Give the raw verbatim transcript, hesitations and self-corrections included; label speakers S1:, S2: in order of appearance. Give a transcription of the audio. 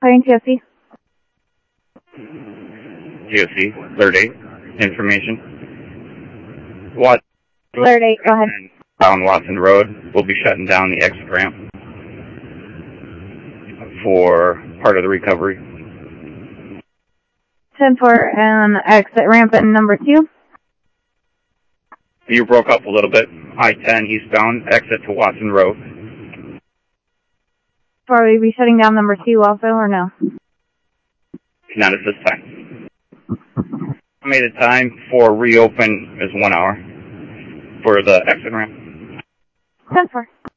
S1: Calling T O C.
S2: T O C, alert eight, information. What?
S1: Alert eight, go ahead.
S2: On Watson Road, we'll be shutting down the exit ramp for part of the recovery.
S1: ten four and exit ramp at number two.
S2: You broke up a little bit. I ten eastbound, exit to Watson Road.
S1: Are we be shutting down number two also, or no?
S2: Not at this time. Estimated time for reopen is one hour for the exit ramp.
S1: ten four.